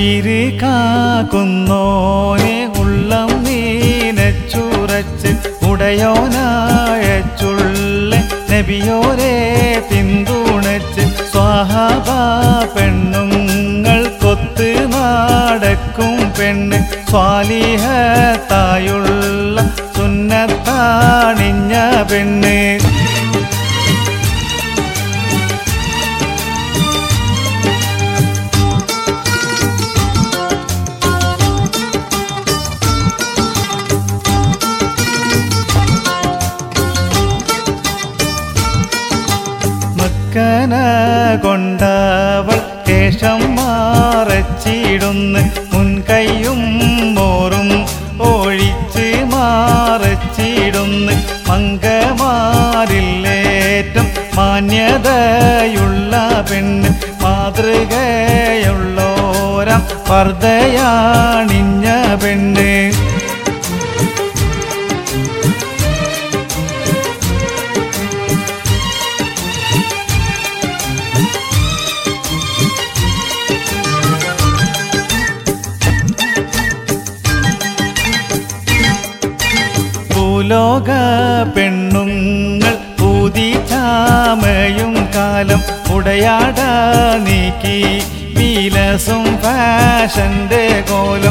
ഉയിര് കാക്കുന്നോനെ ഉള്ളം നീനച്ചുറച്ച് ഉടയോനായച്ചുള്ള നബിയോരെ പിന്തുണച്ച് സ്വഹാബ പെണ്ണുങ്ങൾ കൊത്ത് നടക്കും പെണ്ണ് സ്വാലിഹത്തായുള്ള സുന്നത്താണിഞ്ഞ പെണ്ണ് മക്കന കൊണ്ടവൾ കേശം മാറച്ചിടുന്ന് മുൻകൈയും മോറും ഒഴിച്ച് മാറച്ചിടുന്ന് മങ്കമാരില്ലേറ്റം മാന്യതയുള്ള പെണ്ണ് മാതൃകയുള്ളോരം പർദ്ദയാണിഞ്ഞ പെണ്ണ് ലോക പെണ്ണുങ്ങൾ പൂതി ചാമയും കാലം ഉടയാട നീക്കി വിലസും ഫാഷന്റെ കോലം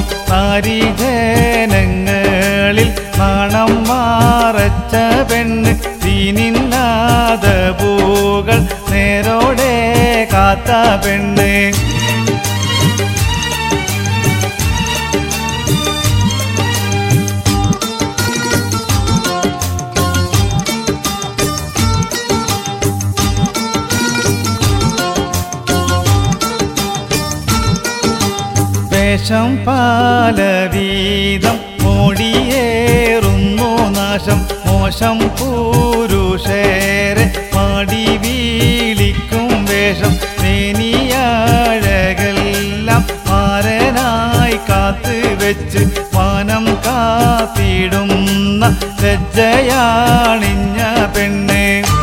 നാരീജനങ്ങളിൽ നാണം മാറച്ച പെണ്ണ് തീനില്ലാത പൂകൾ നേരോടെ കാത്ത പെണ്ണ് വേഷം പലവീതം മോടിയേറുന്നു നാശം മോശം പുരുഷേരെ മാടി വീളിക്കും വേഷം നേനിയഴകെല്ലാം മാരനായി കാത്ത് വെച്ച് മാനം കാത്തിടുന്ന ലജ്ജയാണിഞ്ഞ പെണ്ണ്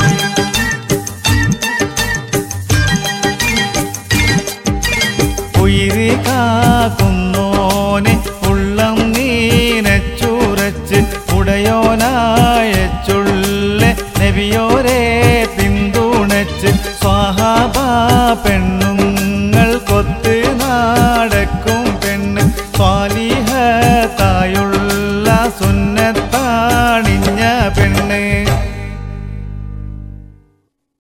ഉയിര് കാക്കുന്നോനെ ഉള്ളം നീനച്ചുറച്ച് ഉടയോനായച്ചുള്ള നബിയോരെ പിന്തുണച്ച് സ്വഹാബ പെണ്ണുങ്ങൾ കൊത്ത് നടക്കും